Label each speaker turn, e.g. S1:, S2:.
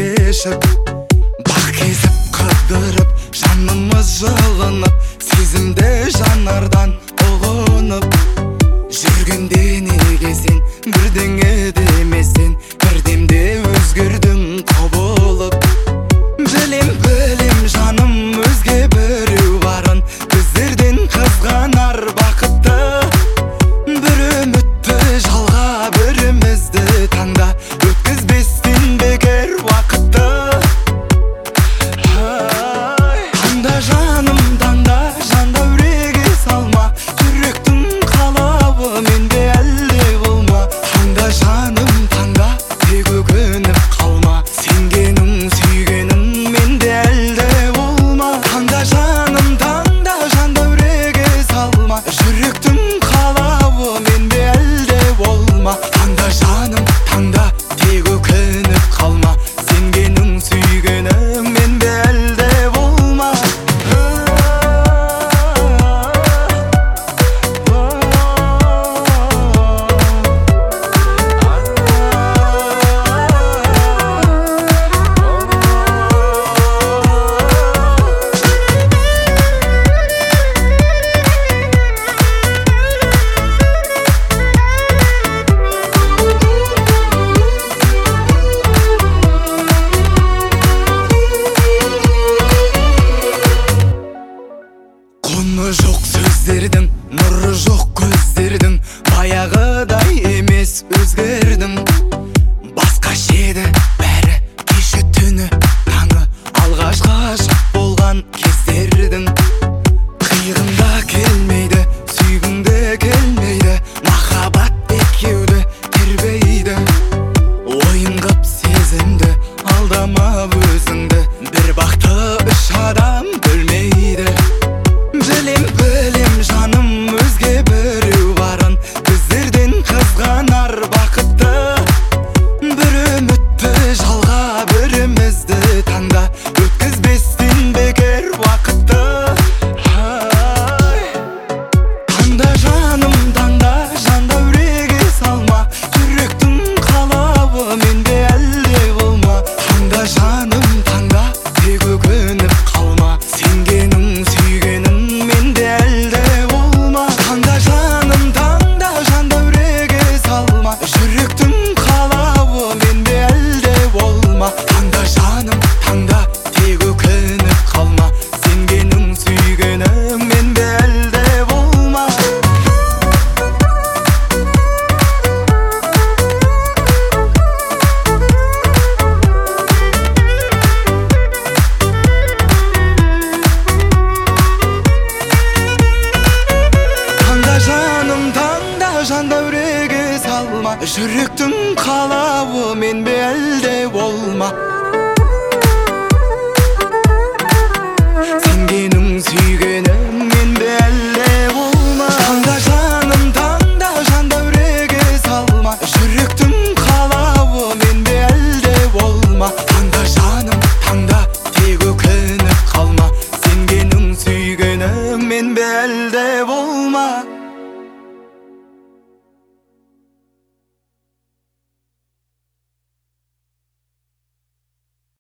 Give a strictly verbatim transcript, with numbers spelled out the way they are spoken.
S1: кешіп, бақ кезіп қыдырып, жанымыз жылынып, сезімді жанардан ұғынып, жүргенде неге сен бірдеңе демесен, бірдемде өзгердің құбылып. Білем, білем жаным, өзге біреу барын, біздерден қызғанар бақытты. Бір үмітті жалға, бірімізді таңда, өткізбестен бекер уақытты. Таңда жаным, таңда, жанда үреге салма, жүректің қалауы менде әлде болма. Таңда жаным, таңда, тек өкініп қалма, сенгенің сүйгенің менде әлде болма. Таңда жаным, таңда, жанда үреге салма, жүректің қалауы менде әлде болма. Таңда жаным, таңда, тек өкініп қалма, сенгенің сүйгенің менде әлде болма. Құны жоқ сөздердің, нұры жоқ көздердің, баяғыдай емес өзгердің. Басқаша еді бәрі, кеше түні таңы, алғашқы ғашық болған кездердің. Қиғында келмейді, сүйгіңде келмейді, махаббат екеуді тербейді. Ойын қып сезімді, алдамап өзіңді, бір бақты үш адам бөлмейді. Білем, білем жаным, өзге біреу барын, біздерден қызғанар бақытты. Бір үмітті жалға, бірімізді таңда, өткізбестен бекер уақытты. Таңда жаным, таңда, жанда үреге салма, жүректің қалауы менде әлде болма. Таңда жаным, таңда, тек өкініп қалма, сенгенің сүйгенің менде әлде болма. Таңда жаным, таңда, жанда үреге салма, жүректің қалауы менде әлде болма. Таңда жаным, таңда, тек өкініп қалма, сенгенің сүйгенің менде әлде болма. Таңда жаным, таңда, жанда үреге салма, жүректің қалауы менде әлде болма. Сенгенің сүйгенің